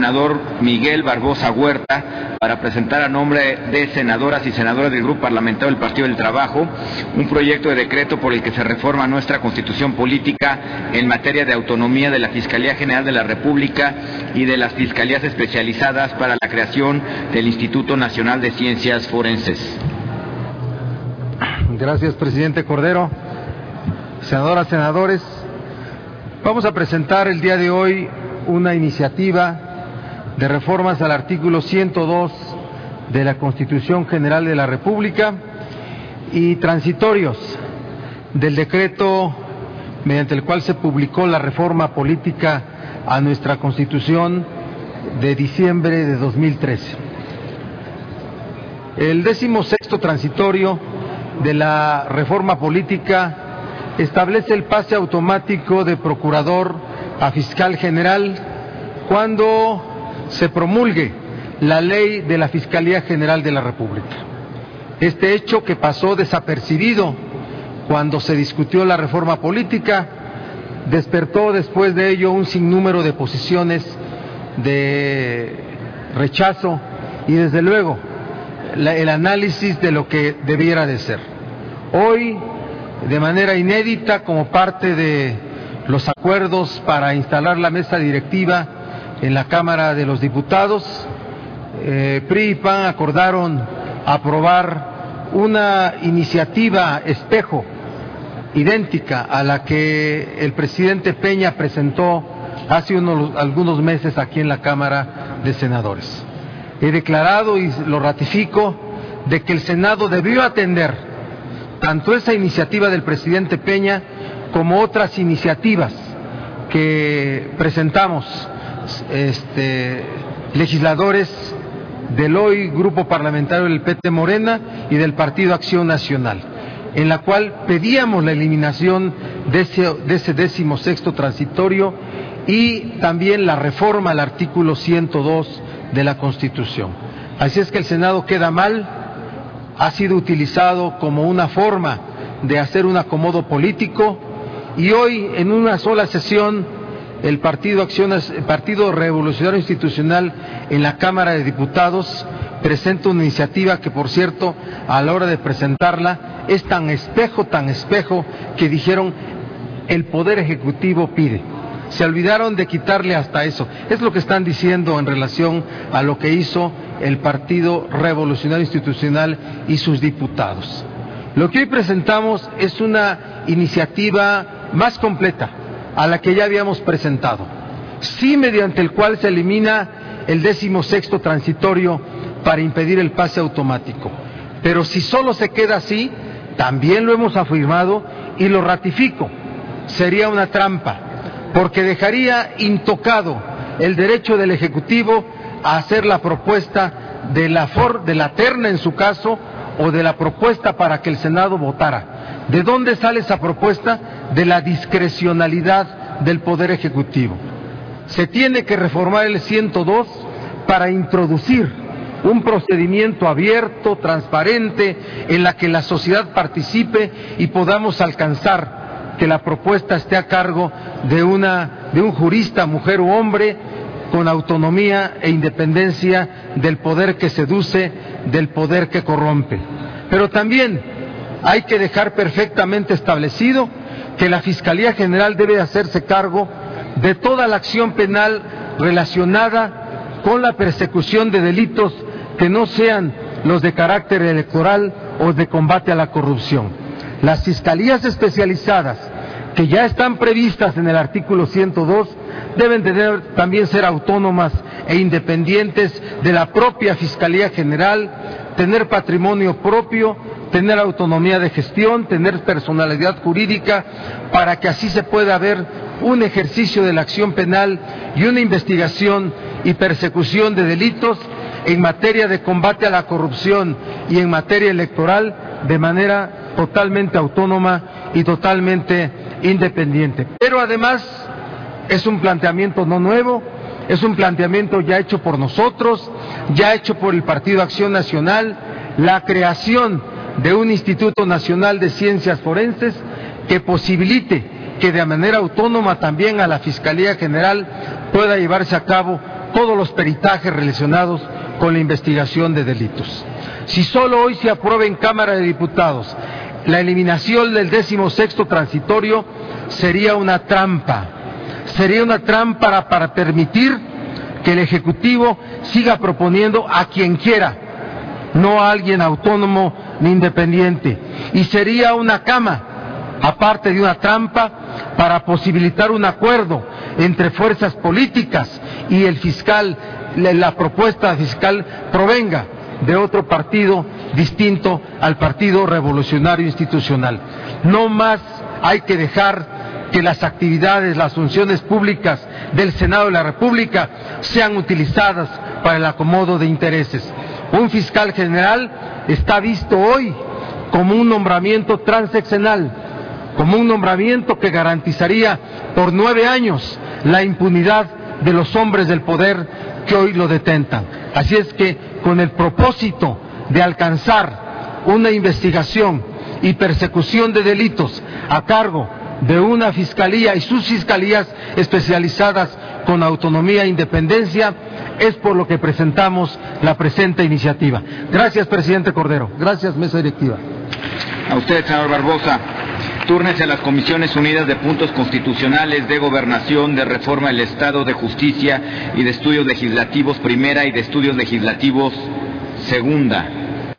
senador Miguel Barbosa Huerta para presentar a nombre de senadoras y senadores del Grupo Parlamentario del Partido del Trabajo un proyecto de decreto por el que se reforma nuestra Constitución política en materia de autonomía de la Fiscalía General de la República y de las Fiscalías Especializadas para la creación del Instituto Nacional de Ciencias Forenses. Gracias, presidente Cordero. Senadoras, senadores, vamos a presentar el día de hoy una iniciativa de reformas al artículo 102 de la Constitución General de la República y transitorios del decreto mediante el cual se publicó la reforma política a nuestra Constitución de diciembre de 2013. El 16º transitorio de la reforma política establece el pase automático de procurador a fiscal general cuando se promulgue la ley de la Fiscalía General de la República. Este hecho, que pasó desapercibido cuando se discutió la reforma política, despertó después de ello un sinnúmero de posiciones de rechazo y desde luego el análisis de lo que debiera de ser. Hoy, de manera inédita, como parte de los acuerdos para instalar la mesa directiva en la Cámara de los Diputados, PRI y PAN acordaron aprobar una iniciativa espejo, idéntica a la que el presidente Peña presentó hace algunos meses aquí en la Cámara de Senadores. He declarado y lo ratifico de que el Senado debió atender tanto esa iniciativa del presidente Peña como otras iniciativas que presentamos legisladores del hoy Grupo Parlamentario del PT Morena y del Partido Acción Nacional, en la cual pedíamos la eliminación de ese 16º transitorio y también la reforma al artículo 102 de la Constitución. Así es que el Senado queda mal, ha sido utilizado como una forma de hacer un acomodo político y hoy en una sola sesión el Partido Revolucionario Institucional en la Cámara de Diputados presenta una iniciativa que, por cierto, a la hora de presentarla es tan espejo que dijeron el Poder Ejecutivo pide. Se olvidaron de quitarle hasta eso. Es lo que están diciendo en relación a lo que hizo el Partido Revolucionario Institucional y sus diputados. Lo que hoy presentamos es una iniciativa más completa a la que ya habíamos presentado, sí, mediante el cual se elimina el 16º transitorio para impedir el pase automático. Pero si solo se queda así, también lo hemos afirmado y lo ratifico, sería una trampa, porque dejaría intocado el derecho del Ejecutivo a hacer la propuesta de la terna en su caso, o de la propuesta para que el Senado votara. ¿De dónde sale esa propuesta? De la discrecionalidad del Poder Ejecutivo. Se tiene que reformar el 102 para introducir un procedimiento abierto, transparente, en la que la sociedad participe y podamos alcanzar que la propuesta esté a cargo de un jurista, mujer u hombre, con autonomía e independencia del poder que seduce, del poder que corrompe. Pero también hay que dejar perfectamente establecido que la Fiscalía General debe hacerse cargo de toda la acción penal relacionada con la persecución de delitos que no sean los de carácter electoral o de combate a la corrupción. Las fiscalías especializadas que ya están previstas en el artículo 102 deben también ser autónomas e independientes de la propia Fiscalía General, tener patrimonio propio, tener autonomía de gestión, tener personalidad jurídica, para que así se pueda ver un ejercicio de la acción penal y una investigación y persecución de delitos en materia de combate a la corrupción y en materia electoral de manera totalmente autónoma y totalmente independiente. Pero además es un planteamiento no nuevo, es un planteamiento ya hecho por nosotros, ya hecho por el Partido Acción Nacional, la creación de un Instituto Nacional de Ciencias Forenses que posibilite que de manera autónoma también a la Fiscalía General pueda llevarse a cabo todos los peritajes relacionados con la investigación de delitos. Si solo hoy se aprueba en Cámara de Diputados la eliminación del 16º transitorio, sería una trampa para permitir que el Ejecutivo siga proponiendo a quien quiera, no a alguien autónomo ni independiente, y sería una cama, aparte de una trampa, para posibilitar un acuerdo entre fuerzas políticas y el fiscal, la propuesta fiscal provenga de otro partido distinto al Partido Revolucionario Institucional. No más hay que dejar que las actividades, las funciones públicas del Senado de la República sean utilizadas para el acomodo de intereses. Un fiscal general está visto hoy como un nombramiento transeccional, como un nombramiento que garantizaría por 9 años la impunidad de los hombres del poder que hoy lo detentan. Así es que, con el propósito de alcanzar una investigación y persecución de delitos a cargo de una fiscalía y sus fiscalías especializadas con autonomía e independencia, es por lo que presentamos la presente iniciativa. Gracias, presidente Cordero. Gracias, mesa directiva. A usted, senador Barbosa. Túrnese a las Comisiones Unidas de Puntos Constitucionales, de Gobernación, de Reforma del Estado, de Justicia y de Estudios Legislativos Primera y de Estudios Legislativos Segunda.